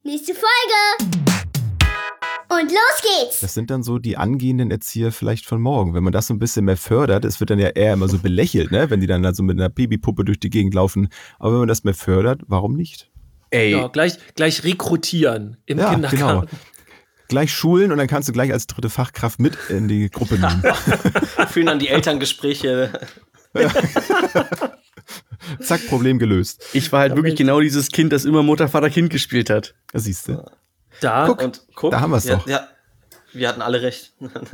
Nächste Folge! Und los geht's! Das sind dann so die angehenden Erzieher vielleicht von morgen. Wenn man das so ein bisschen mehr fördert, es wird dann ja eher immer so belächelt, ne? Wenn die dann so mit einer Babypuppe durch die Gegend laufen. Aber wenn man das mehr fördert, warum nicht? Ey. Ja, gleich rekrutieren im Kindergarten. Genau. Gleich schulen und dann kannst du gleich als dritte Fachkraft mit in die Gruppe nehmen. Führen dann die Elterngespräche. Ja. Zack, Problem gelöst. Ich war halt wirklich genau dieses Kind, das immer Mutter, Vater, Kind gespielt hat. Das siehst du. Guck, da haben wir es doch. Ja, wir hatten alle recht. Das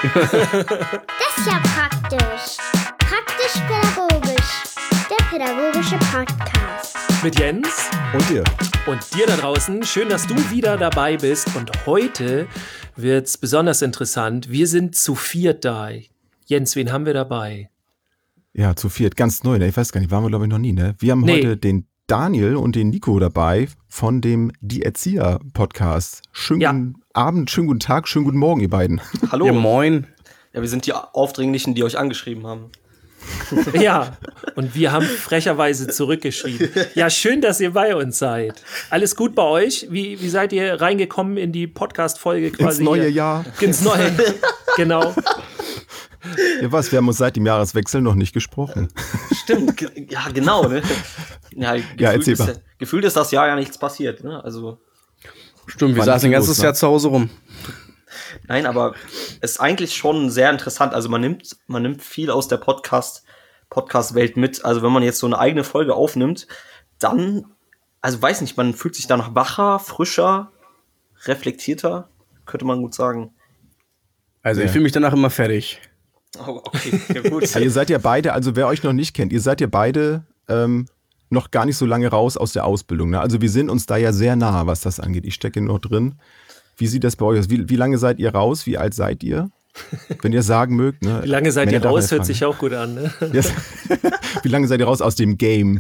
ist ja praktisch. Praktisch-pädagogisch. Der pädagogische Podcast. mit Jens. Und dir. Und dir da draußen. Schön, dass du wieder dabei bist. Und heute wird's besonders interessant. Wir sind zu viert da. Jens, wen haben wir dabei? Ja, zu viert. Ganz neu, ne? Ich weiß gar nicht, waren wir glaube ich noch nie, ne? Wir haben heute den Daniel und den Nico dabei von dem Die Erzieher-Podcast. Schönen guten Abend, schönen guten Tag, schönen guten Morgen, ihr beiden. Hallo. Ja, moin. Ja, wir sind die Aufdringlichen, die euch angeschrieben haben. Ja, und wir haben frecherweise zurückgeschrieben. Ja, schön, dass ihr bei uns seid. Alles gut bei euch? Wie seid ihr reingekommen in die Podcast-Folge quasi? Ins neue Jahr. Ins neue, genau. Ja, was? Wir haben uns seit dem Jahreswechsel noch nicht gesprochen. Stimmt, ja, genau, ne? Ja, erzähl mal. Gefühlt ist das Jahr ja nichts passiert, ne? Also. Stimmt, wir saßen ein ganzes Jahr zu Hause rum. Nein, aber es ist eigentlich schon sehr interessant. Also man nimmt viel aus der Podcast-Welt mit. Also wenn man jetzt so eine eigene Folge aufnimmt, dann, also weiß nicht, man fühlt sich danach wacher, frischer, reflektierter, könnte man gut sagen. Also ich fühle mich danach immer fertig. Oh, okay, ja, gut. Ja, ihr seid ja beide, also wer euch noch nicht kennt, ihr seid ja beide noch gar nicht so lange raus aus der Ausbildung. Ne? Also wir sind uns da ja sehr nah, was das angeht. Ich stecke noch drin. Wie sieht das bei euch aus? Wie lange seid ihr raus? Wie alt seid ihr? Wenn ihr sagen mögt. Ne? Wie lange seid ihr raus? Hört sich auch gut an. Ne? Yes. Wie lange seid ihr raus aus dem Game?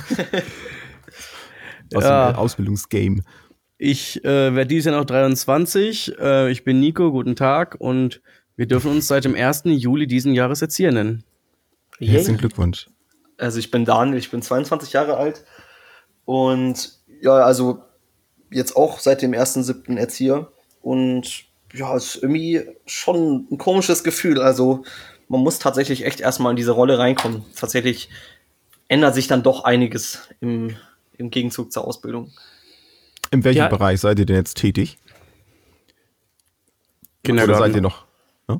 Aus dem Ausbildungsgame. Ich werde dieses Jahr noch 23. Ich bin Nico, guten Tag. Und wir dürfen uns seit dem 1. Juli diesen Jahres Erzieher nennen. Herzlichen Glückwunsch. Also ich bin Daniel, ich bin 22 Jahre alt. Und ja, also jetzt auch seit dem 1.7. Erzieher. Und ja, es ist irgendwie schon ein komisches Gefühl. Also man muss tatsächlich echt erstmal in diese Rolle reinkommen. Tatsächlich ändert sich dann doch einiges im Gegenzug zur Ausbildung. In welchem Bereich seid ihr denn jetzt tätig? Oder seid ihr noch? Ne?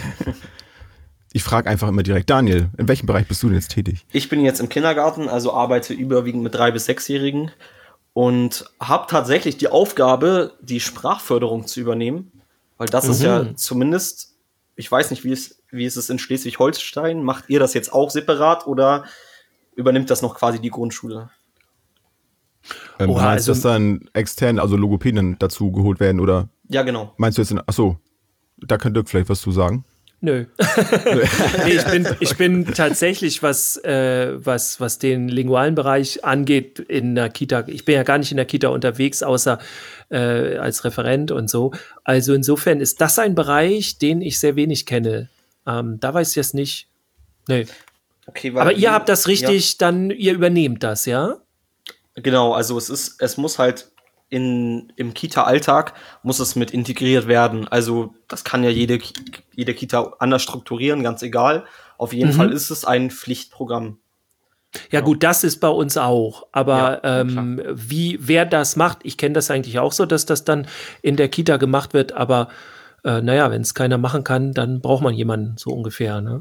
Ich frage einfach immer direkt, Daniel, in welchem Bereich bist du denn jetzt tätig? Ich bin jetzt im Kindergarten, also arbeite überwiegend mit 3- bis 6-Jährigen und habe tatsächlich die Aufgabe, die Sprachförderung zu übernehmen, weil das ist ja zumindest, ich weiß nicht, wie es ist in Schleswig-Holstein, macht ihr das jetzt auch separat oder übernimmt das noch quasi die Grundschule? Meinst du, dass dann extern, also Logopäden dazu geholt werden oder? Ja, genau. Meinst du jetzt, achso, da kann Dirk vielleicht was zu sagen? Nö. Nee, ich bin tatsächlich, was den lingualen Bereich angeht, in der Kita, ich bin ja gar nicht in der Kita unterwegs, außer als Referent und so. Also insofern ist das ein Bereich, den ich sehr wenig kenne. Da weiß ich jetzt nicht. Nee. Okay, aber ihr habt das richtig, dann ihr übernehmt das, ja? Genau, also es muss halt im Kita-Alltag muss es mit integriert werden. Also das kann ja jede Kita anders strukturieren, ganz egal. Auf jeden Fall ist es ein Pflichtprogramm. Ja gut, das ist bei uns auch. Aber wer das macht, ich kenne das eigentlich auch so, dass das dann in der Kita gemacht wird. Aber wenn es keiner machen kann, dann braucht man jemanden so ungefähr. Ne?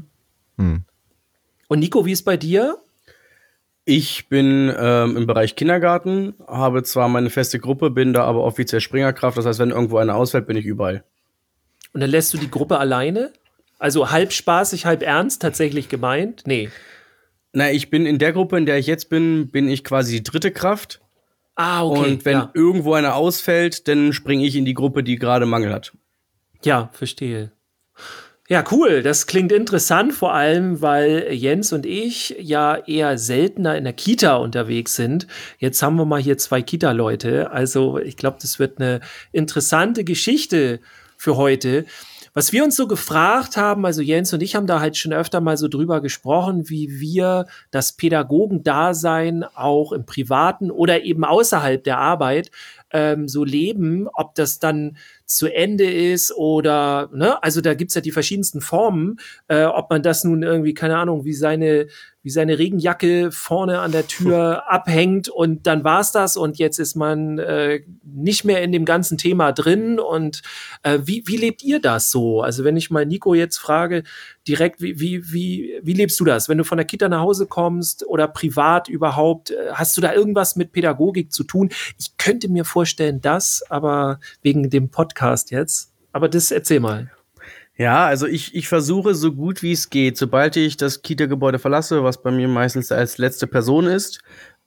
Und Nico, wie ist bei dir? Ich bin im Bereich Kindergarten, habe zwar meine feste Gruppe, bin da aber offiziell Springerkraft. Das heißt, wenn irgendwo einer ausfällt, bin ich überall. Und dann lässt du die Gruppe alleine? Also halb spaßig, halb ernst tatsächlich gemeint? Nee. Na, ich bin in der Gruppe, in der ich jetzt bin ich quasi die dritte Kraft. Ah, okay. Und wenn irgendwo einer ausfällt, dann springe ich in die Gruppe, die gerade Mangel hat. Ja, verstehe. Ja, cool. Das klingt interessant, vor allem, weil Jens und ich ja eher seltener in der Kita unterwegs sind. Jetzt haben wir mal hier 2 Kita-Leute. Also ich glaube, das wird eine interessante Geschichte für heute. Was wir uns so gefragt haben, also Jens und ich haben da halt schon öfter mal so drüber gesprochen, wie wir das Pädagogendasein auch im Privaten oder eben außerhalb der Arbeit so leben, ob das dann zu Ende ist oder, ne, also da gibt's ja die verschiedensten Formen, ob man das nun irgendwie, keine Ahnung, wie seine Regenjacke vorne an der Tür abhängt und dann war's das und jetzt ist man nicht mehr in dem ganzen Thema drin und wie lebt ihr das so? Also wenn ich mal Nico jetzt frage, direkt, wie lebst du das? Wenn du von der Kita nach Hause kommst oder privat überhaupt, hast du da irgendwas mit Pädagogik zu tun? Ich könnte mir vorstellen, aber wegen dem Podcast jetzt. Aber das erzähl mal. Ja, also ich versuche so gut wie es geht, sobald ich das Kita-Gebäude verlasse, was bei mir meistens als letzte Person ist,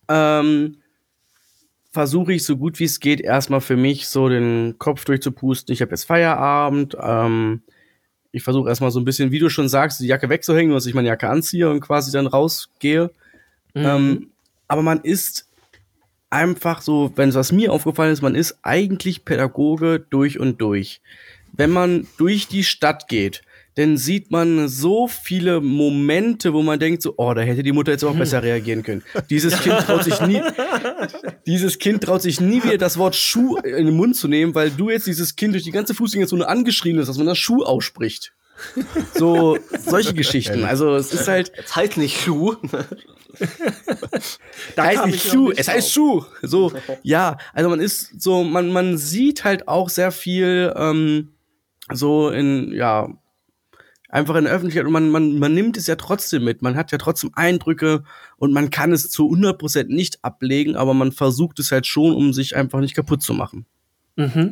versuche ich so gut wie es geht, erstmal für mich so den Kopf durchzupusten. Ich habe jetzt Feierabend. Ich versuche erstmal so ein bisschen, wie du schon sagst, die Jacke wegzuhängen, dass ich meine Jacke anziehe und quasi dann rausgehe. Aber man ist einfach so, wenn es was mir aufgefallen ist, man ist eigentlich Pädagoge durch und durch. Wenn man durch die Stadt geht, dann sieht man so viele Momente, wo man denkt so, oh, da hätte die Mutter jetzt auch besser reagieren können. Dieses Kind traut sich nie wieder das Wort Schuh in den Mund zu nehmen, weil du jetzt dieses Kind durch die ganze Fußgängerzone angeschrien hast, dass man das Schuh ausspricht. So, solche Geschichten. Also, es ist halt. Es heißt nicht Schuh. heißt nicht Schuh, es heißt Schuh. So, ja, also man ist so, man sieht halt auch sehr viel, so einfach in der Öffentlichkeit und man nimmt es ja trotzdem mit. Man hat ja trotzdem Eindrücke und man kann es zu 100% nicht ablegen, aber man versucht es halt schon, um sich einfach nicht kaputt zu machen. Mhm.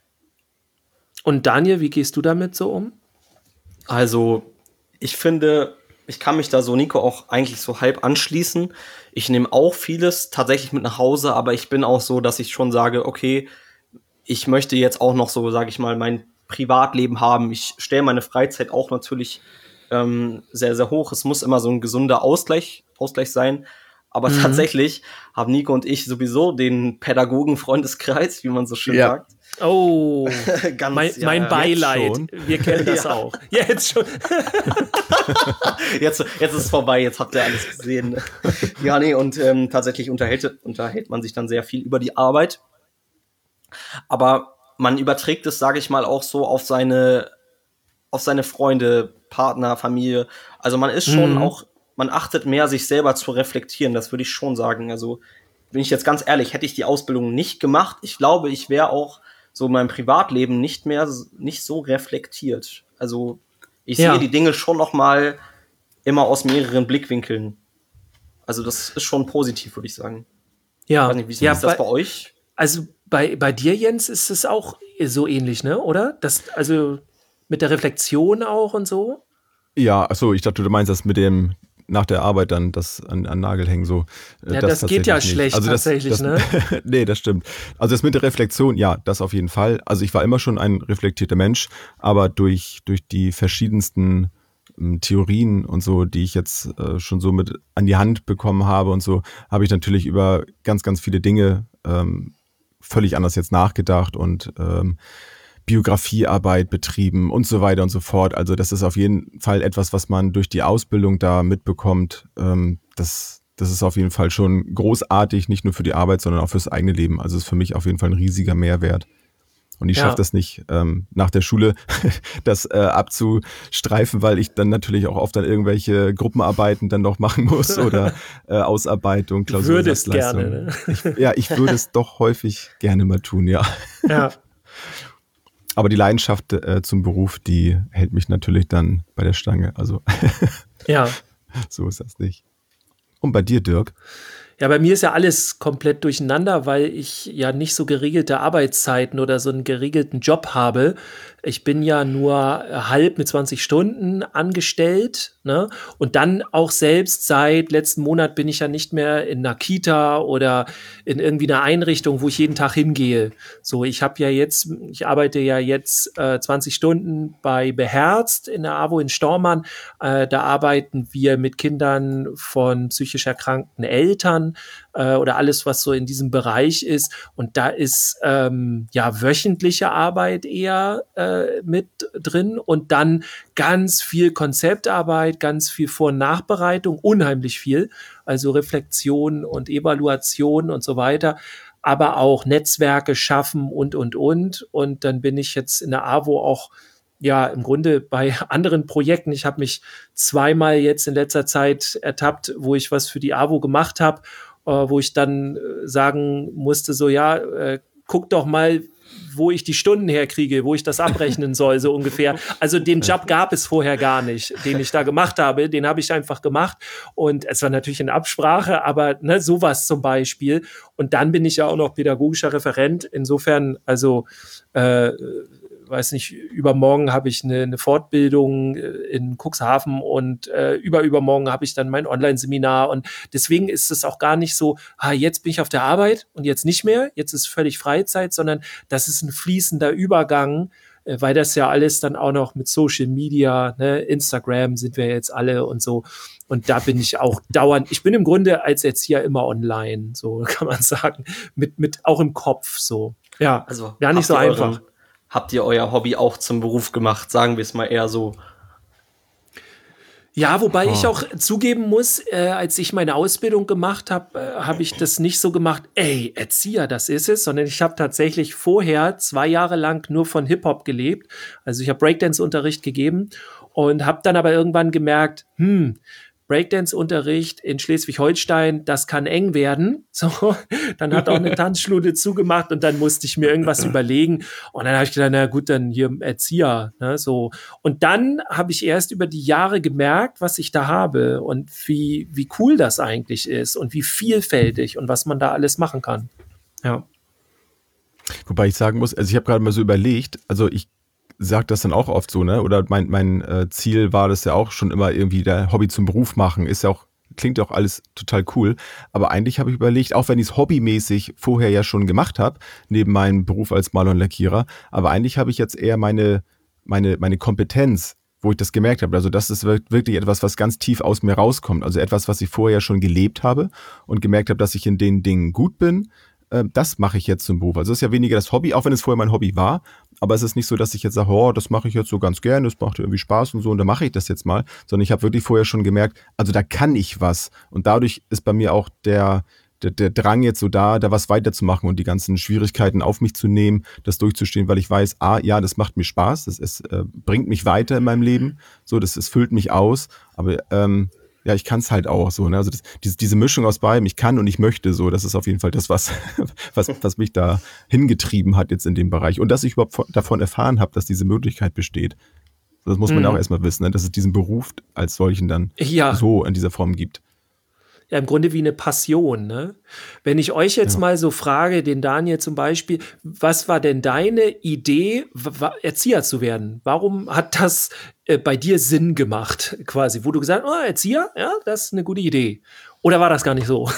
Und Daniel, wie gehst du damit so um? Also, ich finde, ich kann mich da so Nico auch eigentlich so halb anschließen. Ich nehme auch vieles tatsächlich mit nach Hause, aber ich bin auch so, dass ich schon sage, okay, ich möchte jetzt auch noch so, sage ich mal, mein Privatleben haben. Ich stelle meine Freizeit auch natürlich sehr, sehr hoch. Es muss immer so ein gesunder Ausgleich sein. Aber tatsächlich haben Nico und ich sowieso den Pädagogen-Freundeskreis, wie man so schön sagt. Oh, Ganz, mein Beileid. Wir kennen das auch. Jetzt schon. Jetzt ist es vorbei, jetzt habt ihr alles gesehen. Ja, nee, und tatsächlich unterhält man sich dann sehr viel über die Arbeit. Aber man überträgt es, sage ich mal, auch so auf seine Freunde, Partner, Familie. Also man ist schon auch, man achtet mehr, sich selber zu reflektieren, das würde ich schon sagen. Also bin ich jetzt ganz ehrlich, hätte ich die Ausbildung nicht gemacht, ich glaube, ich wäre auch so in meinem Privatleben nicht so reflektiert. Also ich sehe die Dinge schon noch mal immer aus mehreren Blickwinkeln. Also das ist schon positiv, würde ich sagen. Ja. Ich weiß nicht, wie ist das bei euch? Also bei dir, Jens, ist es auch so ähnlich, ne? Oder? Also mit der Reflexion auch und so? Ja, achso, ich dachte, du meinst das mit dem nach der Arbeit dann das an Nagel hängen so. Ja, das geht ja schlecht also tatsächlich, ne? Nee, das stimmt. Also das mit der Reflexion, ja, das auf jeden Fall. Also ich war immer schon ein reflektierter Mensch, aber durch die verschiedensten Theorien und so, die ich jetzt schon so mit an die Hand bekommen habe und so, habe ich natürlich über ganz, ganz viele Dinge völlig anders jetzt nachgedacht und Biografiearbeit betrieben und so weiter und so fort. Also das ist auf jeden Fall etwas, was man durch die Ausbildung da mitbekommt. Das ist auf jeden Fall schon großartig, nicht nur für die Arbeit, sondern auch fürs eigene Leben. Also ist für mich auf jeden Fall ein riesiger Mehrwert. Und ich schaffe das nicht, nach der Schule das abzustreifen, weil ich dann natürlich auch oft dann irgendwelche Gruppenarbeiten dann noch machen muss oder Ausarbeitung, Klausur. Du würdest gerne, ne? Ich würde es doch häufig gerne mal tun, ja. Ja. Aber die Leidenschaft zum Beruf, die hält mich natürlich dann bei der Stange. Also ja, so ist das nicht. Und bei dir, Dirk? Ja, bei mir ist ja alles komplett durcheinander, weil ich ja nicht so geregelte Arbeitszeiten oder so einen geregelten Job habe. Ich bin ja nur halb mit 20 Stunden angestellt, ne? Und dann auch selbst seit letzten Monat bin ich ja nicht mehr in einer Kita oder in irgendwie einer Einrichtung, wo ich jeden Tag hingehe. So, ich arbeite ja jetzt 20 Stunden bei Beherzt in der AWO in Stormann. Da arbeiten wir mit Kindern von psychisch erkrankten Eltern oder alles, was so in diesem Bereich ist. Und da ist wöchentliche Arbeit eher mit drin und dann ganz viel Konzeptarbeit, ganz viel Vor- und Nachbereitung, unheimlich viel, also Reflexion und Evaluation und so weiter. aber auch Netzwerke schaffen und. Und dann bin ich jetzt in der AWO auch ja im Grunde bei anderen Projekten. Ich habe mich zweimal jetzt in letzter Zeit ertappt, wo ich was für die AWO gemacht habe, wo ich dann sagen musste, so ja, guck doch mal, wo ich die Stunden herkriege, wo ich das abrechnen soll, so ungefähr. Also den Job gab es vorher gar nicht, den ich da gemacht habe. Den habe ich einfach gemacht. Und es war natürlich in Absprache, aber ne, sowas zum Beispiel. Und dann bin ich ja auch noch pädagogischer Referent. Insofern, also weiß nicht, übermorgen habe ich eine Fortbildung in Cuxhaven und übermorgen habe ich dann mein Online-Seminar und deswegen ist es auch gar nicht so, jetzt bin ich auf der Arbeit und jetzt nicht mehr, jetzt ist völlig Freizeit, sondern das ist ein fließender Übergang, weil das ja alles dann auch noch mit Social Media, ne, Instagram sind wir jetzt alle und so und da bin ich auch dauernd, ich bin im Grunde als Erzieher immer online, so kann man sagen, mit auch im Kopf so, ja, Also gar nicht so einfach. Habt ihr euer Hobby auch zum Beruf gemacht? Sagen wir es mal eher so. Ja, wobei ich auch zugeben muss, als ich meine Ausbildung gemacht habe, habe ich das nicht so gemacht, ey, Erzieher, das ist es, sondern ich habe tatsächlich vorher 2 Jahre lang nur von Hip-Hop gelebt. Also ich habe Breakdance-Unterricht gegeben und habe dann aber irgendwann gemerkt, Breakdance-Unterricht in Schleswig-Holstein, das kann eng werden. So, dann hat auch eine Tanzschule zugemacht und dann musste ich mir irgendwas überlegen. Und dann habe ich gedacht, na gut, dann hier Erzieher. Ne, so. Und dann habe ich erst über die Jahre gemerkt, was ich da habe und wie cool das eigentlich ist und wie vielfältig und was man da alles machen kann. Ja. Wobei ich sagen muss, also ich habe gerade mal so überlegt, also ich sage das dann auch oft so, ne? Oder mein Ziel war das ja auch schon immer irgendwie der Hobby zum Beruf machen, ist ja auch, klingt ja auch alles total cool, aber eigentlich habe ich überlegt, auch wenn ich es hobbymäßig vorher ja schon gemacht habe, neben meinem Beruf als Maler und Lackierer, aber eigentlich habe ich jetzt eher meine Kompetenz, wo ich das gemerkt habe, also das ist wirklich etwas, was ganz tief aus mir rauskommt, also etwas, was ich vorher schon gelebt habe und gemerkt habe, dass ich in den Dingen gut bin. Das mache ich jetzt zum Beruf. Also es ist ja weniger das Hobby, auch wenn es vorher mein Hobby war, aber es ist nicht so, dass ich jetzt sage, oh, das mache ich jetzt so ganz gerne, das macht irgendwie Spaß und so und dann mache ich das jetzt mal, sondern ich habe wirklich vorher schon gemerkt, also da kann ich was und dadurch ist bei mir auch der Drang jetzt so da was weiterzumachen und die ganzen Schwierigkeiten auf mich zu nehmen, das durchzustehen, weil ich weiß, ja, das macht mir Spaß, es bringt mich weiter in meinem Leben, so, es füllt mich aus, aber ja, ich kann es halt auch so, ne? Also diese Mischung aus beidem, ich kann und ich möchte so, das ist auf jeden Fall das, was mich da hingetrieben hat jetzt in dem Bereich. Und dass ich überhaupt davon erfahren habe, dass diese Möglichkeit besteht. Das muss man auch erstmal wissen, ne? Dass es diesen Beruf als solchen dann so in dieser Form gibt. Ja, im Grunde wie eine Passion, ne? Wenn ich euch jetzt mal so frage, den Daniel zum Beispiel, was war denn deine Idee, Erzieher zu werden? Warum hat das bei dir Sinn gemacht, quasi? Wo du gesagt hast, Erzieher, ja, das ist eine gute Idee. Oder war das gar nicht so?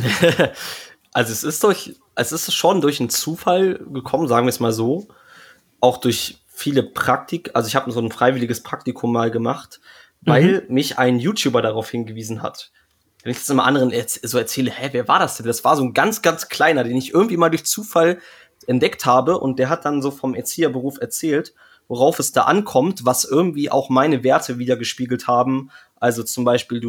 Also es ist schon durch einen Zufall gekommen, sagen wir es mal so. Auch durch viele also ich habe so ein freiwilliges Praktikum mal gemacht, weil mich ein YouTuber darauf hingewiesen hat. Wenn ich jetzt immer anderen so erzähle, wer war das denn? Das war so ein ganz, ganz kleiner, den ich irgendwie mal durch Zufall entdeckt habe und der hat dann so vom Erzieherberuf erzählt, worauf es da ankommt, was irgendwie auch meine Werte wiedergespiegelt haben. Also zum Beispiel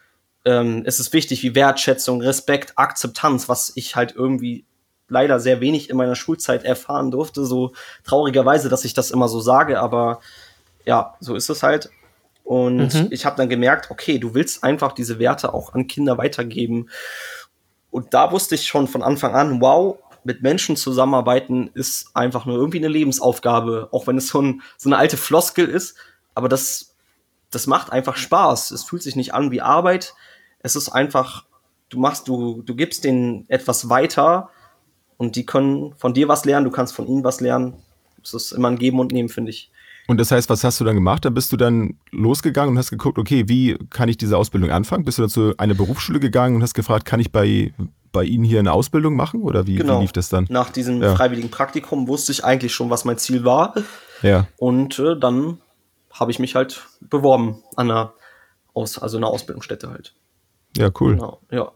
es ist wichtig wie Wertschätzung, Respekt, Akzeptanz, was ich halt irgendwie leider sehr wenig in meiner Schulzeit erfahren durfte, so traurigerweise, dass ich das immer so sage, aber ja, so ist es halt. Und ich habe dann gemerkt, okay, du willst einfach diese Werte auch an Kinder weitergeben. Und da wusste ich schon von Anfang an, wow, mit Menschen zusammenarbeiten ist einfach nur irgendwie eine Lebensaufgabe. Auch wenn es so eine alte Floskel ist. Aber das macht einfach Spaß. Es fühlt sich nicht an wie Arbeit. Es ist einfach, du gibst denen etwas weiter und die können von dir was lernen, du kannst von ihnen was lernen. Es ist immer ein Geben und Nehmen, finde ich. Und das heißt, was hast du dann gemacht? Dann bist du dann losgegangen und hast geguckt, okay, wie kann ich diese Ausbildung anfangen? Bist du dann zu einer Berufsschule gegangen und hast gefragt, kann ich bei Ihnen hier eine Ausbildung machen? Oder wie lief das dann? Nach diesem freiwilligen Praktikum wusste ich eigentlich schon, was mein Ziel war. Ja. Und dann habe ich mich halt beworben an einer Ausbildungsstätte halt. Ja, cool. Genau, ja.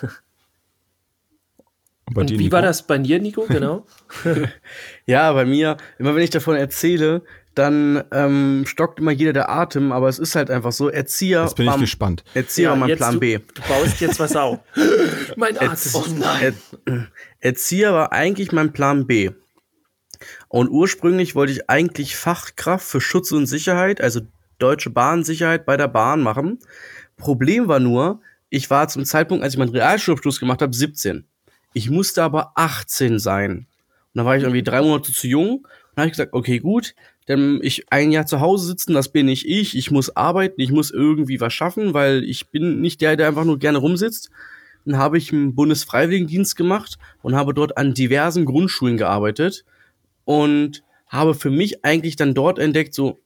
Und wie war das bei dir, Nico? Genau. Ja, bei mir, immer wenn ich davon erzähle, dann stockt immer jeder der Atem, aber es ist halt einfach so, Erzieher. Jetzt bin ich gespannt. Erzieher war mein jetzt Plan B. Du baust jetzt was auf. Mein Arzt. Oh nein. Erzieher war eigentlich mein Plan B. Und ursprünglich wollte ich eigentlich Fachkraft für Schutz und Sicherheit, also Deutsche Bahnsicherheit bei der Bahn machen. Problem war nur, ich war zum Zeitpunkt, als ich meinen Realschulabschluss gemacht habe, 17. Ich musste aber 18 sein. Und dann war ich irgendwie 3 Monate zu jung. Und dann habe ich gesagt, okay, gut, dann ich ein Jahr zu Hause sitzen, das bin nicht ich. Ich muss arbeiten, ich muss irgendwie was schaffen, weil ich bin nicht der einfach nur gerne rumsitzt. Dann habe ich einen Bundesfreiwilligendienst gemacht und habe dort an diversen Grundschulen gearbeitet und habe für mich eigentlich dann dort entdeckt, so,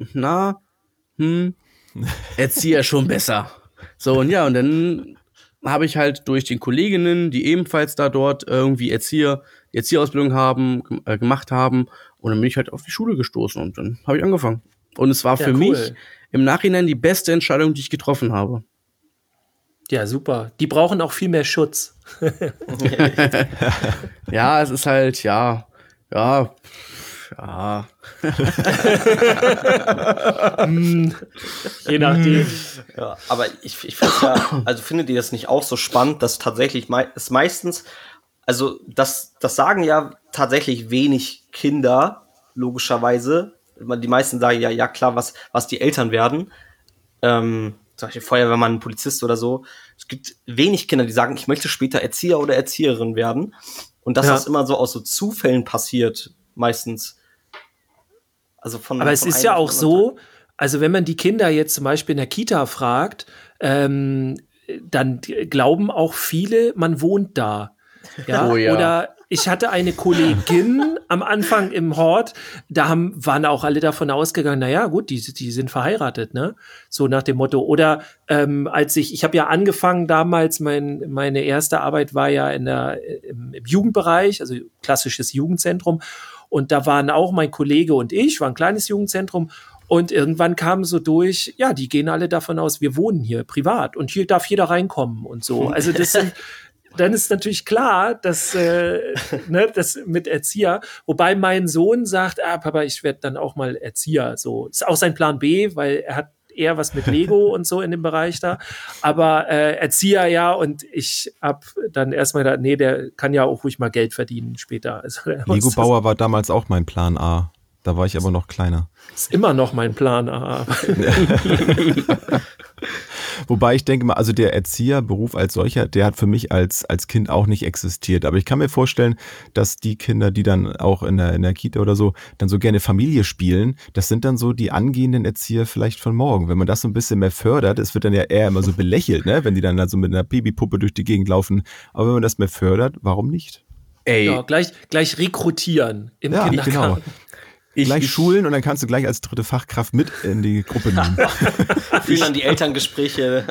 Erzieher schon besser. So, und ja, und dann habe ich halt durch den Kolleginnen, die ebenfalls da dort irgendwie die Erzieherausbildung gemacht haben, und dann bin ich halt auf die Schule gestoßen und dann habe ich angefangen. Und es war für mich im Nachhinein die beste Entscheidung, die ich getroffen habe. Ja, super. Die brauchen auch viel mehr Schutz. Ja, es ist halt, ja. Je nachdem. Ja, aber ich finde ja, also findet ihr das nicht auch so spannend, dass tatsächlich es meistens, also das sagen ja tatsächlich wenig Kinder, logischerweise. Die meisten sagen ja klar, was die Eltern werden. Zum Beispiel Feuerwehrmann, Polizist oder so. Es gibt wenig Kinder, die sagen, ich möchte später Erzieher oder Erzieherin werden. Und dass das immer so aus so Zufällen passiert, meistens. Also Aber es ist ja auch so, also wenn man die Kinder jetzt zum Beispiel in der Kita fragt, dann glauben auch viele, man wohnt da. Ja? Oh ja. Oder ich hatte eine Kollegin am Anfang im Hort, waren auch alle davon ausgegangen, naja, gut, die sind verheiratet, ne? So nach dem Motto. Oder ich habe ja angefangen damals, meine erste Arbeit war ja im Jugendbereich, also klassisches Jugendzentrum. Und da waren auch mein Kollege und ich, war ein kleines Jugendzentrum. Und irgendwann kam so durch, ja, die gehen alle davon aus, wir wohnen hier privat und hier darf jeder reinkommen und so. Also dann ist natürlich klar, dass das mit Erzieher, wobei mein Sohn sagt, Papa, ich werde dann auch mal Erzieher. So ist auch sein Plan B, weil er hat eher was mit Lego und so in dem Bereich da. Aber Erzieher ja, und ich habe dann erstmal gedacht, nee, der kann ja auch ruhig mal Geld verdienen später. Also, Lego-Bauer war damals auch mein Plan A. Da war ich aber noch kleiner. Ist immer noch mein Plan A. Wobei ich denke mal, also der Erzieherberuf als solcher, der hat für mich als Kind auch nicht existiert. Aber ich kann mir vorstellen, dass die Kinder, die dann auch in der Kita oder so, dann so gerne Familie spielen, das sind dann so die angehenden Erzieher vielleicht von morgen. Wenn man das so ein bisschen mehr fördert, es wird dann ja eher immer so belächelt, ne? Wenn die dann so mit einer Babypuppe durch die Gegend laufen. Aber wenn man das mehr fördert, warum nicht? Ey. Ja, gleich rekrutieren im Kindergarten. Genau. Gleich schulen und dann kannst du gleich als dritte Fachkraft mit in die Gruppe nehmen. Fühlen dann die Elterngespräche.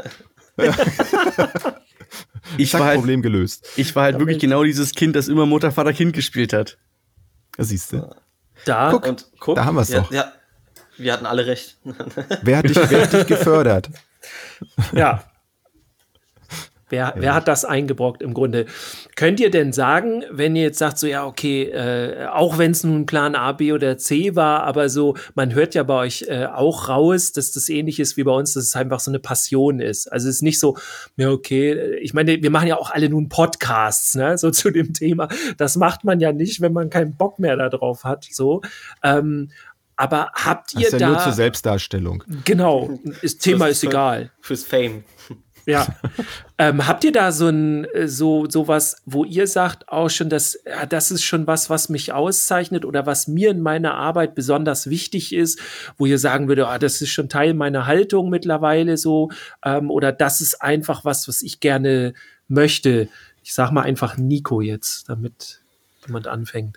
Problem gelöst. Ich war halt wirklich genau dieses Kind, das immer Mutter, Vater, Kind gespielt hat. Das siehst du. Da haben wir es doch. Ja, wir hatten alle recht. Wer hat dich gefördert? Ja. Wer hat das eingebrockt im Grunde? Könnt ihr denn sagen, wenn ihr jetzt sagt, so ja, okay, auch wenn es nun Plan A, B oder C war, aber so, man hört ja bei euch auch raus, dass das ähnlich ist wie bei uns, dass es einfach so eine Passion ist. Also es ist nicht so, ja, okay, ich meine, wir machen ja auch alle nun Podcasts, ne, so zu dem Thema. Das macht man ja nicht, wenn man keinen Bock mehr darauf hat, so. Aber habt ihr das ist ja nur zur Selbstdarstellung. Genau, das Thema ist egal. Fürs Fame. Ja. Habt ihr da sowas, wo ihr sagt auch schon, das ist schon was mich auszeichnet oder was mir in meiner Arbeit besonders wichtig ist, wo ihr sagen würdet, das ist schon Teil meiner Haltung mittlerweile so, oder das ist einfach was ich gerne möchte. Ich sag mal einfach Nico jetzt, damit jemand anfängt.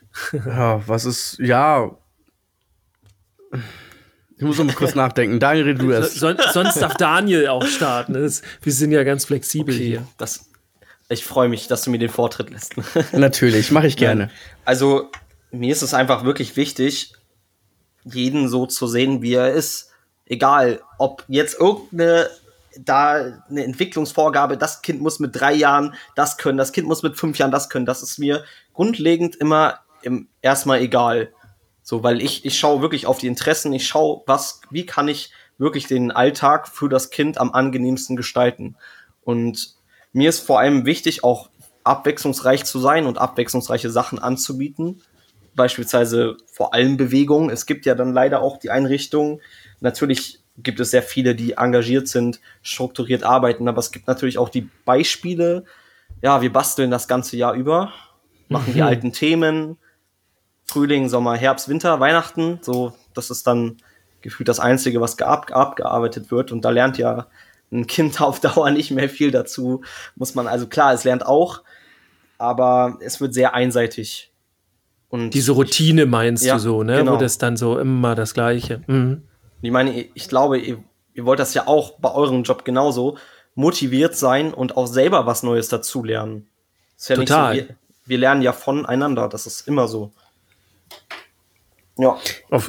Ich muss noch mal kurz nachdenken. Daniel, red du erst. Sonst darf Daniel auch starten. Wir sind ja ganz flexibel hier. Ich freue mich, dass du mir den Vortritt lässt. Natürlich, mache ich gerne. Also, mir ist es einfach wirklich wichtig, jeden so zu sehen, wie er ist. Egal, ob jetzt eine Entwicklungsvorgabe, das Kind muss mit 3 Jahren das können, das Kind muss mit 5 Jahren das können. Das ist mir grundlegend immer erstmal egal. So, weil ich schaue wirklich auf die Interessen, ich schaue, wie kann ich wirklich den Alltag für das Kind am angenehmsten gestalten. Und mir ist vor allem wichtig, auch abwechslungsreich zu sein und abwechslungsreiche Sachen anzubieten. Beispielsweise vor allem Bewegung. Es gibt ja dann leider auch die Einrichtungen. Natürlich gibt es sehr viele, die engagiert sind, strukturiert arbeiten, aber es gibt natürlich auch die Beispiele. Ja, wir basteln das ganze Jahr über, machen die alten Themen, Frühling, Sommer, Herbst, Winter, Weihnachten, so, das ist dann gefühlt das Einzige, was abgearbeitet wird. Und da lernt ja ein Kind auf Dauer nicht mehr viel dazu. Muss man, also klar, es lernt auch, aber es wird sehr einseitig. Und diese Routine meinst ja, du so, ne? genau. Wo das dann so immer das Gleiche. Mhm. Ich meine, ich glaube, ihr wollt das ja auch bei eurem Job genauso, motiviert sein und auch selber was Neues dazulernen. Ist ja Total. nicht so, wir lernen ja voneinander, das ist immer so. Ja.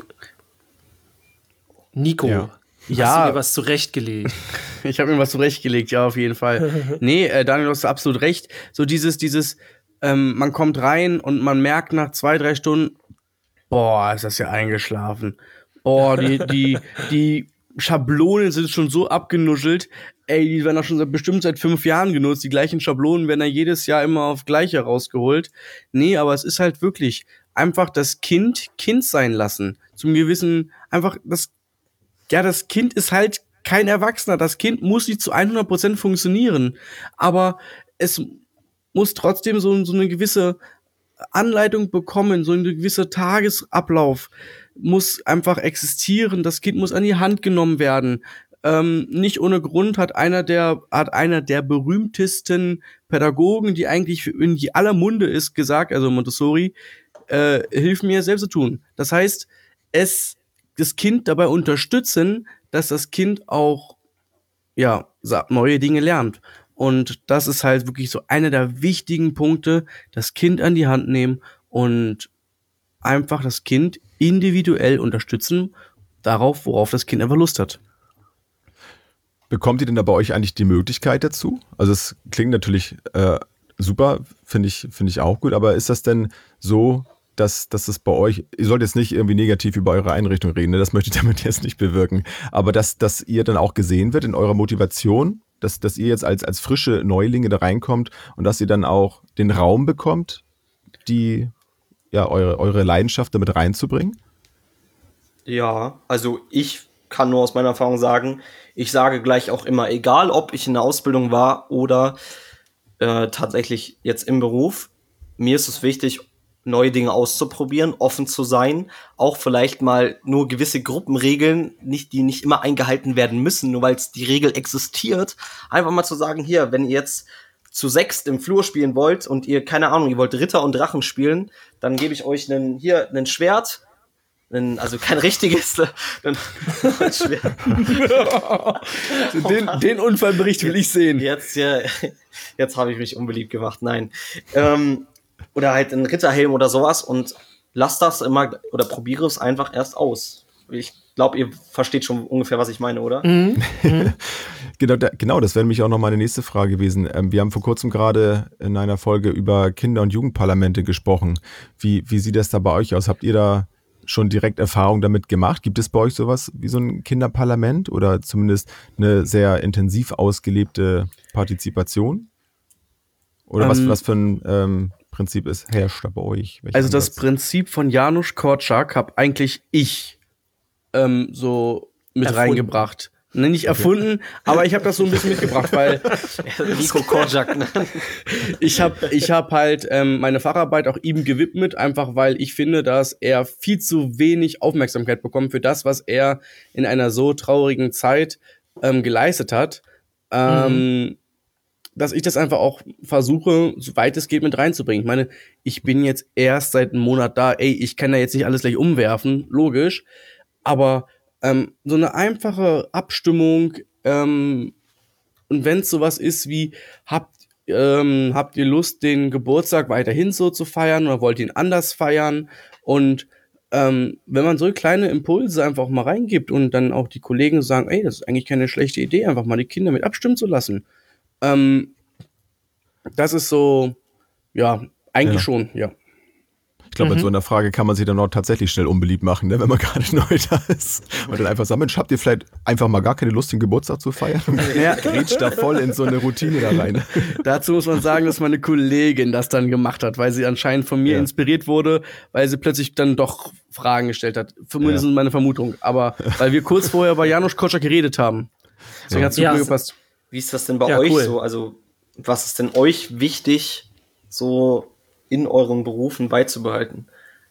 Nico, Ja. hast du dir was zurechtgelegt? Ich habe mir was zurechtgelegt, ja, auf jeden Fall. Nee, Daniel, du hast absolut recht. So dieses, man kommt rein und man merkt nach 2-3 Stunden, boah, ist das ja eingeschlafen. Oh, die Schablonen sind schon so abgenuschelt. Ey, die werden auch schon bestimmt seit 5 Jahren genutzt. Die gleichen Schablonen werden ja jedes Jahr immer auf gleiche rausgeholt. Nee, aber es ist halt wirklich einfach das Kind sein lassen. Zum gewissen, einfach das Kind ist halt kein Erwachsener. Das Kind muss nicht zu 100% funktionieren. Aber es muss trotzdem so eine gewisse Anleitung bekommen, so ein gewisser Tagesablauf muss einfach existieren. Das Kind muss an die Hand genommen werden. Nicht ohne Grund hat einer der berühmtesten Pädagogen, die eigentlich in die aller Munde ist, gesagt, also Montessori, hilf mir selbst zu tun. Das heißt, das Kind dabei unterstützen, dass das Kind auch neue Dinge lernt. Und das ist halt wirklich so einer der wichtigen Punkte, das Kind an die Hand nehmen und einfach das Kind individuell unterstützen, worauf das Kind einfach Lust hat. Bekommt ihr denn da bei euch eigentlich die Möglichkeit dazu? Also es klingt natürlich super, finde ich auch gut, aber ist das denn so, dass es bei euch, ihr sollt jetzt nicht irgendwie negativ über eure Einrichtung reden, ne? Das möchte ich damit jetzt nicht bewirken, aber dass ihr dann auch gesehen wird in eurer Motivation, dass ihr jetzt als frische Neulinge da reinkommt und dass ihr dann auch den Raum bekommt, eure Leidenschaft damit reinzubringen? Ja, also ich kann nur aus meiner Erfahrung sagen, ich sage gleich auch immer, egal ob ich in der Ausbildung war oder tatsächlich jetzt im Beruf, mir ist es wichtig, neue Dinge auszuprobieren, offen zu sein, auch vielleicht mal nur gewisse Gruppenregeln, die nicht immer eingehalten werden müssen, nur weil die Regel existiert, einfach mal zu sagen, hier, wenn ihr jetzt zu 6 im Flur spielen wollt und ihr, keine Ahnung, ihr wollt Ritter und Drachen spielen, dann gebe ich euch ein Schwert, also kein richtiges, ein Schwert. Den Unfallbericht will ich sehen. Jetzt habe ich mich unbeliebt gemacht, nein. Oder halt einen Ritterhelm oder sowas und lasst das immer oder probiere es einfach erst aus. Ich glaube, ihr versteht schon ungefähr, was ich meine, oder? Genau, das wäre nämlich auch noch meine nächste Frage gewesen. Wir haben vor kurzem gerade in einer Folge über Kinder- und Jugendparlamente gesprochen. Wie sieht das da bei euch aus? Habt ihr da schon direkt Erfahrung damit gemacht? Gibt es bei euch sowas wie so ein Kinderparlament oder zumindest eine sehr intensiv ausgelebte Partizipation? Oder was für ein Prinzip herrscht da bei euch? Also das Prinzip von Janusz Korczak habe eigentlich ich so mit Erfunden. reingebracht. Ne, nicht erfunden, aber ich habe das so ein bisschen mitgebracht, weil Nico Korczak, ne? ich hab halt meine Facharbeit auch ihm gewidmet, einfach weil ich finde, dass er viel zu wenig Aufmerksamkeit bekommt für das, was er in einer so traurigen Zeit geleistet hat. Dass ich das einfach auch versuche, soweit es geht, mit reinzubringen. Ich meine, ich bin jetzt erst seit einem Monat da, ich kann da jetzt nicht alles gleich umwerfen, logisch, aber so eine einfache Abstimmung und wenn es sowas ist wie, habt ihr Lust, den Geburtstag weiterhin so zu feiern oder wollt ihr ihn anders feiern? Und wenn man so kleine Impulse einfach auch mal reingibt und dann auch die Kollegen sagen, das ist eigentlich keine schlechte Idee, einfach mal die Kinder mit abstimmen zu lassen. Das ist so, ja, eigentlich schon, ja. Ich Ich glaube, mit so einer Frage kann man sich dann auch tatsächlich schnell unbeliebt machen, ne, wenn man gerade neu da ist. Und dann einfach sagen, Mensch, habt ihr vielleicht einfach mal gar keine Lust, den Geburtstag zu feiern? Ja. Grätscht da voll in so eine Routine da rein. Dazu muss man sagen, dass meine Kollegin das dann gemacht hat, weil sie anscheinend von mir inspiriert wurde, weil sie plötzlich dann doch Fragen gestellt hat. Zumindest meine Vermutung. Aber weil wir kurz vorher bei Janusz Korczak geredet haben. Deswegen hat es super gepasst. Wie ist das denn bei euch so? Also, was ist denn euch wichtig, so in euren Berufen beizubehalten?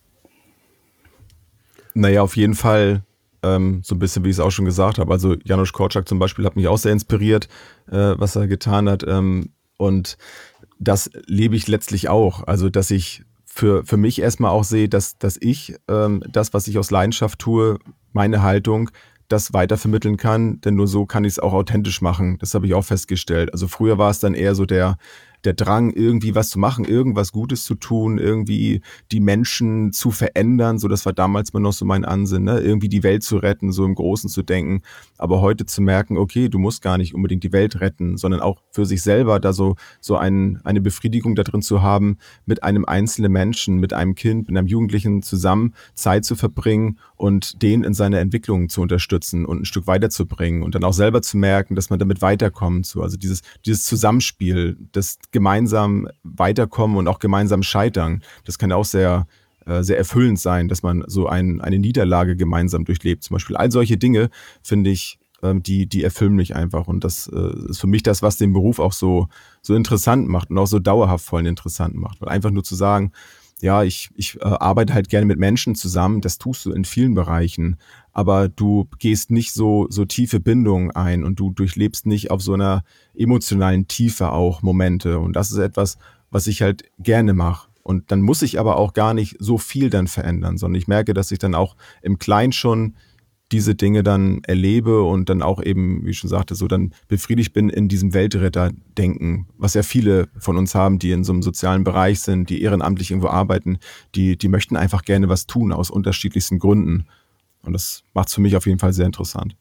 Naja, auf jeden Fall so ein bisschen, wie ich es auch schon gesagt habe. Also Janusz Korczak zum Beispiel hat mich auch sehr inspiriert, was er getan hat. Und das lebe ich letztlich auch. Also, dass ich für mich erstmal auch sehe, dass ich das, was ich aus Leidenschaft tue, meine Haltung, das weitervermitteln kann, denn nur so kann ich es auch authentisch machen. Das habe ich auch festgestellt. Also früher war es dann eher so der Drang, irgendwie was zu machen, irgendwas Gutes zu tun, irgendwie die Menschen zu verändern. So, das war damals mal noch so mein Ansinnen, ne? Irgendwie die Welt zu retten, so im Großen zu denken. Aber heute zu merken, okay, du musst gar nicht unbedingt die Welt retten, sondern auch für sich selber da so eine Befriedigung da drin zu haben, mit einem einzelnen Menschen, mit einem Kind, mit einem Jugendlichen zusammen Zeit zu verbringen und den in seiner Entwicklung zu unterstützen und ein Stück weiterzubringen und dann auch selber zu merken, dass man damit weiterkommt. So, also dieses Zusammenspiel, das gemeinsam weiterkommen und auch gemeinsam scheitern. Das kann auch sehr, sehr erfüllend sein, dass man so eine Niederlage gemeinsam durchlebt. Zum Beispiel all solche Dinge, finde ich, die erfüllen mich einfach. Und das ist für mich das, was den Beruf auch so interessant macht und auch so dauerhaft voll interessant macht. Weil einfach nur zu sagen, ja, ich arbeite halt gerne mit Menschen zusammen, das tust du in vielen Bereichen, aber du gehst nicht so tiefe Bindungen ein und du durchlebst nicht auf so einer emotionalen Tiefe auch Momente und das ist etwas, was ich halt gerne mache. Und dann muss ich aber auch gar nicht so viel dann verändern, sondern ich merke, dass ich dann auch im Kleinen schon diese Dinge dann erlebe und dann auch eben, wie ich schon sagte, so dann befriedigt bin in diesem Weltretter-Denken, was ja viele von uns haben, die in so einem sozialen Bereich sind, die ehrenamtlich irgendwo arbeiten, die möchten einfach gerne was tun aus unterschiedlichsten Gründen. Und das macht es für mich auf jeden Fall sehr interessant.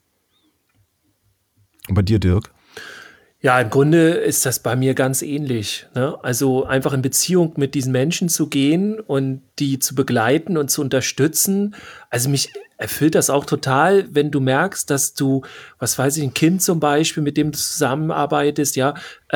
Und bei dir, Dirk? Ja, im Grunde ist das bei mir ganz ähnlich, ne? Also einfach in Beziehung mit diesen Menschen zu gehen und die zu begleiten und zu unterstützen. Also mich erfüllt das auch total, wenn du merkst, dass du, was weiß ich, ein Kind zum Beispiel, mit dem du zusammenarbeitest, ja,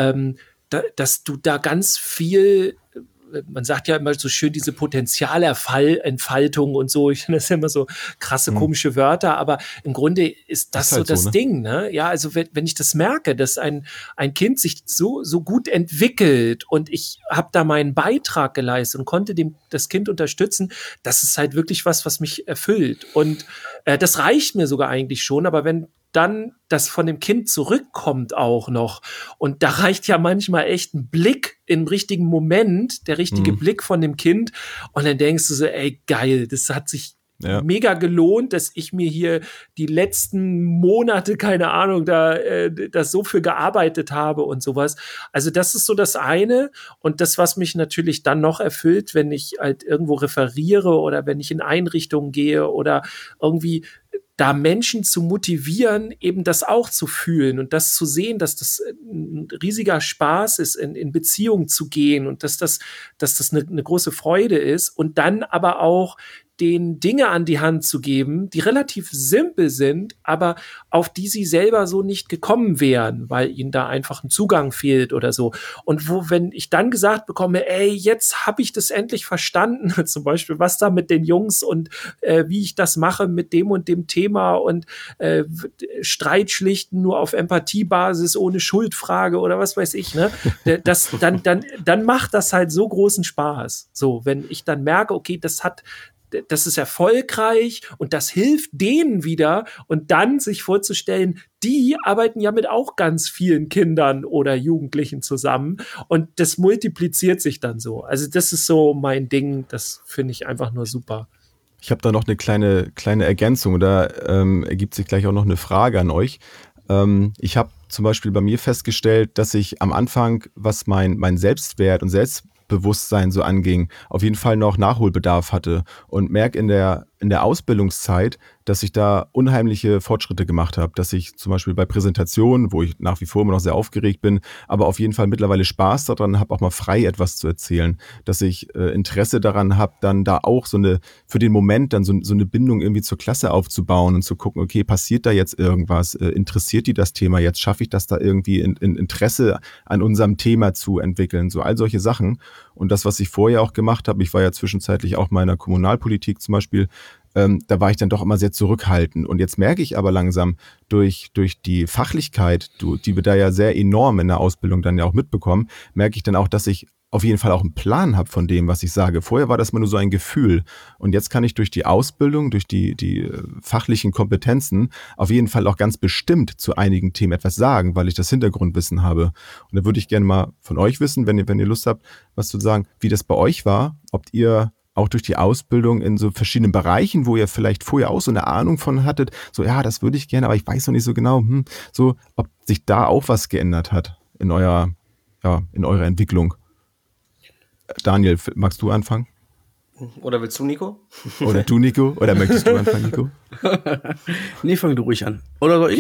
dass du da ganz viel, man sagt ja immer so schön, diese Potenzialentfaltung und so. Ich finde das immer so krasse, komische Wörter, aber im Grunde ist das halt so das so, ne? Ding, ne? Ja, also wenn ich das merke, dass ein Kind sich so gut entwickelt und ich habe da meinen Beitrag geleistet und konnte das Kind unterstützen, das ist halt wirklich was mich erfüllt. Und das reicht mir sogar eigentlich schon, aber wenn dann das von dem Kind zurückkommt auch noch. Und da reicht ja manchmal echt ein Blick im richtigen Moment, der richtige Blick von dem Kind. Und dann denkst du so, ey, geil, das hat sich mega gelohnt, dass ich mir hier die letzten Monate, keine Ahnung, das so für gearbeitet habe und sowas. Also das ist so das eine. Und das, was mich natürlich dann noch erfüllt, wenn ich halt irgendwo referiere oder wenn ich in Einrichtungen gehe oder irgendwie da Menschen zu motivieren, eben das auch zu fühlen und das zu sehen, dass das ein riesiger Spaß ist, in Beziehung zu gehen und dass das eine große Freude ist und dann aber auch den Dinge an die Hand zu geben, die relativ simpel sind, aber auf die sie selber so nicht gekommen wären, weil ihnen da einfach ein Zugang fehlt oder so. Und wenn ich dann gesagt bekomme, ey, jetzt habe ich das endlich verstanden, zum Beispiel, was da mit den Jungs und wie ich das mache mit dem und dem Thema und Streit schlichten nur auf Empathiebasis, ohne Schuldfrage oder was weiß ich, ne? Dann macht das halt so großen Spaß. So, wenn ich dann merke, okay, das ist erfolgreich und das hilft denen wieder und dann sich vorzustellen, die arbeiten ja mit auch ganz vielen Kindern oder Jugendlichen zusammen und das multipliziert sich dann so. Also das ist so mein Ding, das finde ich einfach nur super. Ich habe da noch eine kleine Ergänzung, da ergibt sich gleich auch noch eine Frage an euch. Ich habe zum Beispiel bei mir festgestellt, dass ich am Anfang, was mein Selbstwert und Selbstbewusstsein so anging, auf jeden Fall noch Nachholbedarf hatte und merke in der in der Ausbildungszeit, dass ich da unheimliche Fortschritte gemacht habe, dass ich zum Beispiel bei Präsentationen, wo ich nach wie vor immer noch sehr aufgeregt bin, aber auf jeden Fall mittlerweile Spaß daran habe, auch mal frei etwas zu erzählen, dass ich Interesse daran habe, dann da auch für den Moment dann so eine Bindung irgendwie zur Klasse aufzubauen und zu gucken, okay, passiert da jetzt irgendwas, interessiert die das Thema jetzt, schaffe ich das da irgendwie in Interesse an unserem Thema zu entwickeln, so all solche Sachen. Und das, was ich vorher auch gemacht habe, ich war ja zwischenzeitlich auch mal in der Kommunalpolitik zum Beispiel, da war ich dann doch immer sehr zurückhaltend. Und jetzt merke ich aber langsam durch die Fachlichkeit, die wir da ja sehr enorm in der Ausbildung dann ja auch mitbekommen, merke ich dann auch, dass ich auf jeden Fall auch einen Plan habe von dem, was ich sage. Vorher war das mal nur so ein Gefühl. Und jetzt kann ich durch die Ausbildung, durch die fachlichen Kompetenzen auf jeden Fall auch ganz bestimmt zu einigen Themen etwas sagen, weil ich das Hintergrundwissen habe. Und da würde ich gerne mal von euch wissen, wenn ihr Lust habt, was zu sagen, wie das bei euch war, ob ihr auch durch die Ausbildung in so verschiedenen Bereichen, wo ihr vielleicht vorher auch so eine Ahnung von hattet, so ja, das würde ich gerne, aber ich weiß noch nicht so genau, so, ob sich da auch was geändert hat in eurer Entwicklung. Daniel, magst du anfangen? Oder willst du, Nico? Oder du, Nico? Oder möchtest du anfangen, Nico? Nee, fang du ruhig an. Oder soll ich?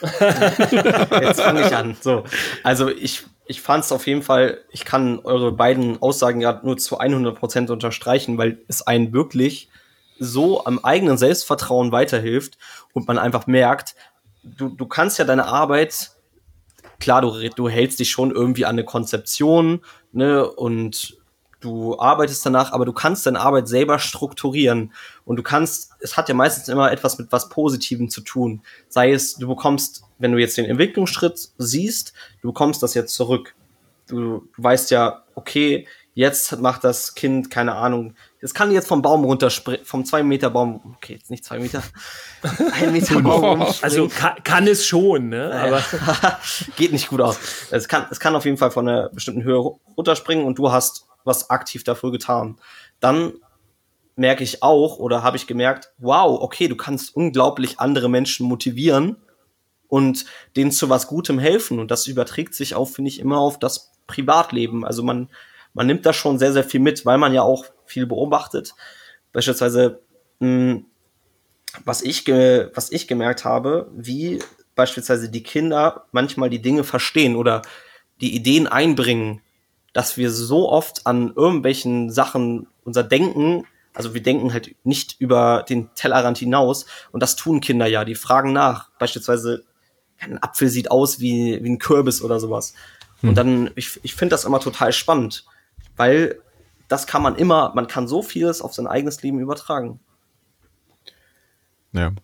Jetzt fange ich an. So, also ich fand es auf jeden Fall, ich kann eure beiden Aussagen ja nur zu 100% unterstreichen, weil es einen wirklich so am eigenen Selbstvertrauen weiterhilft und man einfach merkt, du kannst ja deine Arbeit, klar, du hältst dich schon irgendwie an eine Konzeption, ne, und du arbeitest danach, aber du kannst deine Arbeit selber strukturieren und es hat ja meistens immer etwas mit was Positivem zu tun. Sei es, du bekommst, wenn du jetzt den Entwicklungsschritt siehst, du bekommst das jetzt zurück. Du weißt ja, okay, jetzt macht das Kind, keine Ahnung, es kann jetzt vom Baum runterspringen, vom 2 Meter Baum, okay, jetzt nicht 2 Meter, 1 Meter Baum runterspringen. Also kann es schon, ne? Aber geht nicht gut aus. Es kann auf jeden Fall von einer bestimmten Höhe runterspringen und du hast was aktiv dafür getan. Dann merke ich auch oder habe ich gemerkt, wow, okay, du kannst unglaublich andere Menschen motivieren und denen zu was Gutem helfen. Und das überträgt sich auch, finde ich, immer auf das Privatleben. Also man nimmt da schon sehr, sehr viel mit, weil man ja auch viel beobachtet. Beispielsweise, was ich gemerkt habe, wie beispielsweise die Kinder manchmal die Dinge verstehen oder die Ideen einbringen, dass wir so oft an irgendwelchen Sachen unser Denken, also wir denken halt nicht über den Tellerrand hinaus und das tun Kinder ja, die fragen nach. Beispielsweise, ein Apfel sieht aus wie ein Kürbis oder sowas. Und dann, ich finde das immer total spannend, weil das kann man kann so vieles auf sein eigenes Leben übertragen. Ja.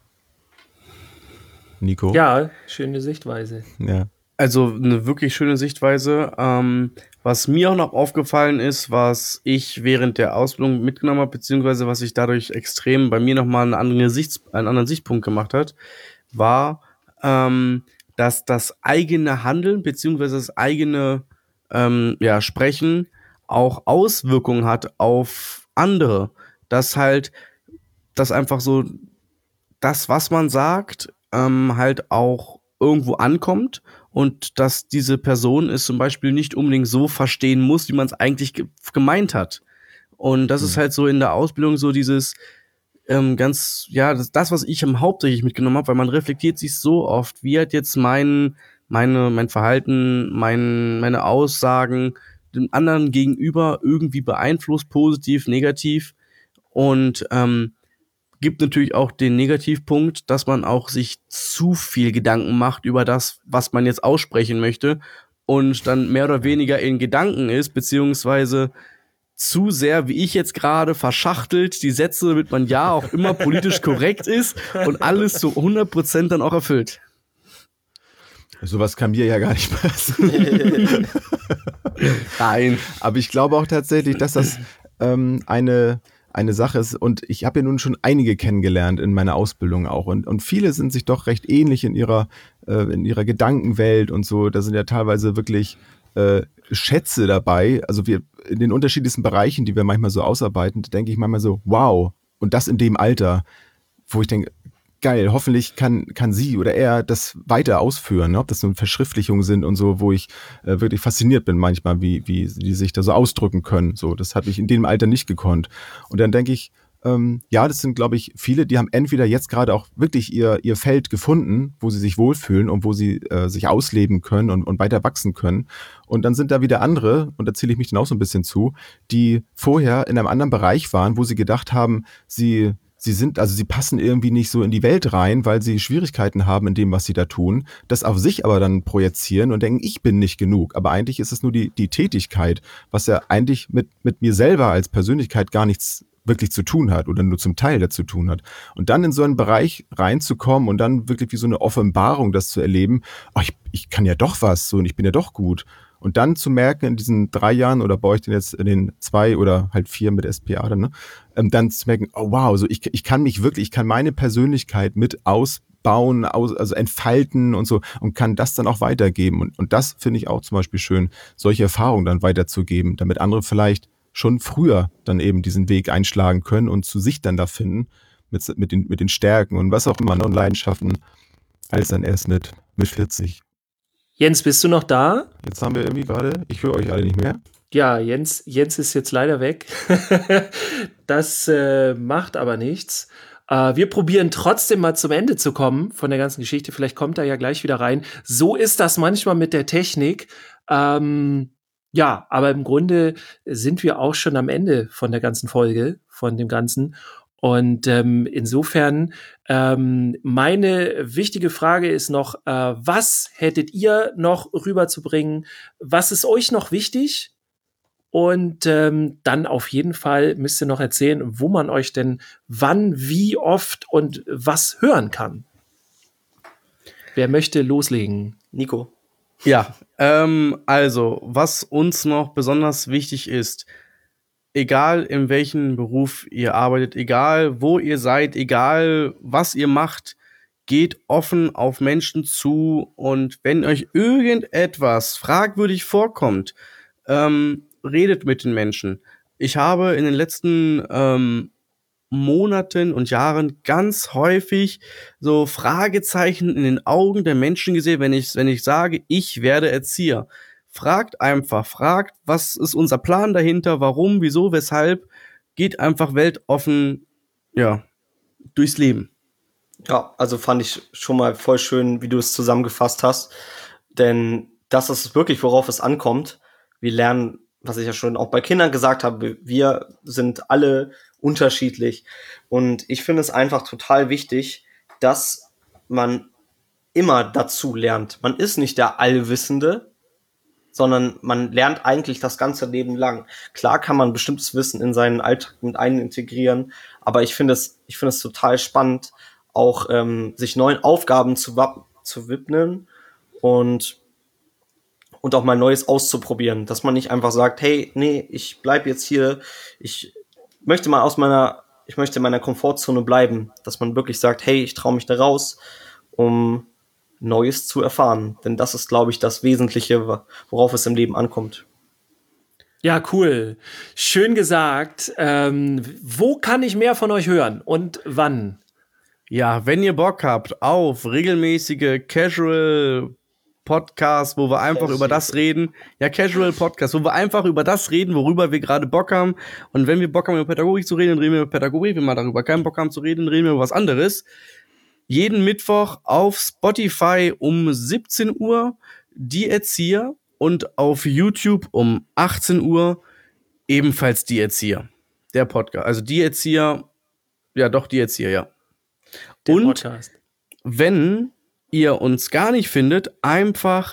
Nico? ja, schöne Sichtweise. Ja. Also eine wirklich schöne Sichtweise. Was mir auch noch aufgefallen ist, was ich während der Ausbildung mitgenommen habe, beziehungsweise was sich dadurch extrem bei mir nochmal einen anderen Sichtpunkt gemacht hat, war, dass das eigene Handeln beziehungsweise das eigene Sprechen auch Auswirkungen hat auf andere. Dass einfach so das, was man sagt, halt auch irgendwo ankommt und dass diese Person es zum Beispiel nicht unbedingt so verstehen muss, wie man es eigentlich gemeint hat. Und das ist halt so in der Ausbildung so dieses das, was ich hauptsächlich mitgenommen habe, weil man reflektiert sich so oft, wie hat jetzt mein Verhalten, meine Aussagen dem anderen gegenüber irgendwie beeinflusst, positiv, negativ und gibt natürlich auch den Negativpunkt, dass man auch sich zu viel Gedanken macht über das, was man jetzt aussprechen möchte und dann mehr oder weniger in Gedanken ist, beziehungsweise zu sehr, wie ich jetzt gerade, verschachtelt die Sätze, damit man ja auch immer politisch korrekt ist und alles zu 100% dann auch erfüllt. Sowas kann mir ja gar nicht passieren. Nein. Aber ich glaube auch tatsächlich, dass das eine Sache ist, und ich habe ja nun schon einige kennengelernt in meiner Ausbildung auch, und viele sind sich doch recht ähnlich in ihrer Gedankenwelt und so. Da sind ja teilweise wirklich Schätze dabei, also wir in den unterschiedlichsten Bereichen, die wir manchmal so ausarbeiten, denke ich manchmal so, wow, und das in dem Alter, wo ich denke, geil, hoffentlich kann sie oder er das weiter ausführen, ne? Ob das so Verschriftlichungen sind und so, wo ich wirklich fasziniert bin manchmal, wie die sich da so ausdrücken können. So, das hatte ich in dem Alter nicht gekonnt. Und dann denke ich, Ja, das sind, glaube ich, viele, die haben entweder jetzt gerade auch wirklich ihr Feld gefunden, wo sie sich wohlfühlen und wo sie sich ausleben können und weiter wachsen können. Und dann sind da wieder andere, und da zähle ich mich dann auch so ein bisschen zu, die vorher in einem anderen Bereich waren, wo sie gedacht haben, sie passen irgendwie nicht so in die Welt rein, weil sie Schwierigkeiten haben in dem, was sie da tun, das auf sich aber dann projizieren und denken, ich bin nicht genug. Aber eigentlich ist es nur die Tätigkeit, was ja eigentlich mit mir selber als Persönlichkeit gar nichts wirklich zu tun hat oder nur zum Teil dazu tun hat. Und dann in so einen Bereich reinzukommen und dann wirklich wie so eine Offenbarung das zu erleben, oh, ich kann ja doch was so und ich bin ja doch gut. Und dann zu merken in diesen 3 Jahren oder bei euch denn jetzt in den 2 oder halt 4 mit SPA dann zu merken, oh wow, so ich kann meine Persönlichkeit mit ausbauen, also entfalten und so und kann das dann auch weitergeben. Und das finde ich auch zum Beispiel schön, solche Erfahrungen dann weiterzugeben, damit andere vielleicht schon früher dann eben diesen Weg einschlagen können und zu sich dann da finden, mit den Stärken und was auch immer, und Leidenschaften, als dann erst mit 40. Jens, bist du noch da? Jetzt haben wir irgendwie gerade, ich höre euch alle nicht mehr. Ja, Jens ist jetzt leider weg. Das macht aber nichts. Wir probieren trotzdem mal zum Ende zu kommen von der ganzen Geschichte. Vielleicht kommt er ja gleich wieder rein. So ist das manchmal mit der Technik. Ja, aber im Grunde sind wir auch schon am Ende von der ganzen Folge, von dem Ganzen. Und insofern, meine wichtige Frage ist noch, was hättet ihr noch rüberzubringen? Was ist euch noch wichtig? Und dann auf jeden Fall müsst ihr noch erzählen, wo man euch denn wann, wie oft und was hören kann. Wer möchte loslegen? Nico. Ja, also, was uns noch besonders wichtig ist, egal in welchem Beruf ihr arbeitet, egal wo ihr seid, egal was ihr macht, geht offen auf Menschen zu, und wenn euch irgendetwas fragwürdig vorkommt, redet mit den Menschen. Ich habe in den letzten Monaten und Jahren ganz häufig so Fragezeichen in den Augen der Menschen gesehen, wenn ich sage, ich werde Erzieher. Fragt einfach, was ist unser Plan dahinter, warum, wieso, weshalb. Geht einfach weltoffen, ja, durchs Leben. Ja, also fand ich schon mal voll schön, wie du es zusammengefasst hast. Denn das ist wirklich, worauf es ankommt. Wir lernen, was ich ja schon auch bei Kindern gesagt habe, wir sind alle unterschiedlich. Und ich finde es einfach total wichtig, dass man immer dazu lernt. Man ist nicht der Allwissende, sondern man lernt eigentlich das ganze Leben lang. Klar kann man bestimmtes Wissen in seinen Alltag mit integrieren, aber ich finde es total spannend, auch sich neuen Aufgaben zu widmen und auch mal Neues auszuprobieren. Dass man nicht einfach sagt, hey, nee, ich bleib jetzt hier, ich möchte in meiner Komfortzone bleiben. Dass man wirklich sagt, hey, ich traue mich da raus, um Neues zu erfahren. Denn das ist, glaube ich, das Wesentliche, worauf es im Leben ankommt. Ja, cool. Schön gesagt. Wo kann ich mehr von euch hören und wann? Ja, wenn ihr Bock habt auf regelmäßige Casual Podcasts, wo wir einfach über das reden. Ja, Casual Podcasts, wo wir einfach über das reden, worüber wir gerade Bock haben. Und wenn wir Bock haben, über Pädagogik zu reden, dann reden wir über Pädagogik. Wenn wir darüber keinen Bock haben zu reden, dann reden wir über was anderes. Jeden Mittwoch auf Spotify um 17 Uhr Die Erzieher und auf YouTube um 18 Uhr ebenfalls Die Erzieher. Der Podcast. Also Die Erzieher, ja doch, Die Erzieher, ja. Der Und Podcast. wenn ihr uns gar nicht findet, einfach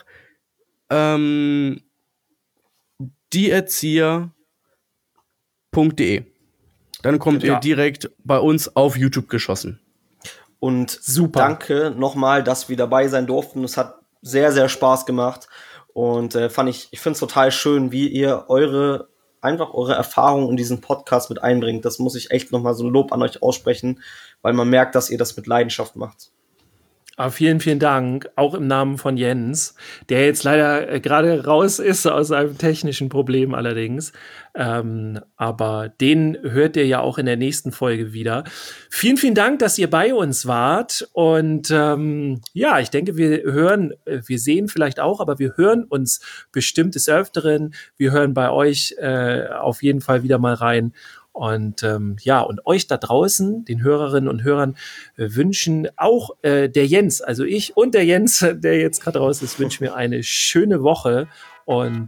dieerzieher.de. Dann kommt ihr direkt bei uns auf YouTube geschossen. Und super. Danke nochmal, dass wir dabei sein durften. Es hat sehr, sehr Spaß gemacht. Und ich finde es total schön, wie ihr eure Erfahrungen in diesen Podcast mit einbringt. Das muss ich echt nochmal so ein Lob an euch aussprechen, weil man merkt, dass ihr das mit Leidenschaft macht. Vielen, vielen Dank, auch im Namen von Jens, der jetzt leider gerade raus ist aus einem technischen Problem allerdings. Aber den hört ihr ja auch in der nächsten Folge wieder. Vielen, vielen Dank, dass ihr bei uns wart. Und ja, ich denke, wir sehen vielleicht auch, aber wir hören uns bestimmt des Öfteren. Wir hören bei euch auf jeden Fall wieder mal rein. Und und euch da draußen, den Hörerinnen und Hörern, wünschen auch der Jens, also ich und der Jens, der jetzt gerade raus ist, wünschen mir eine schöne Woche und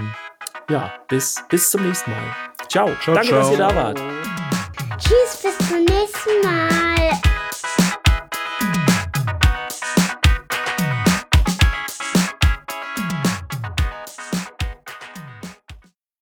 bis zum nächsten Mal. Ciao. Danke, dass ihr da wart. Tschüss, bis zum nächsten Mal.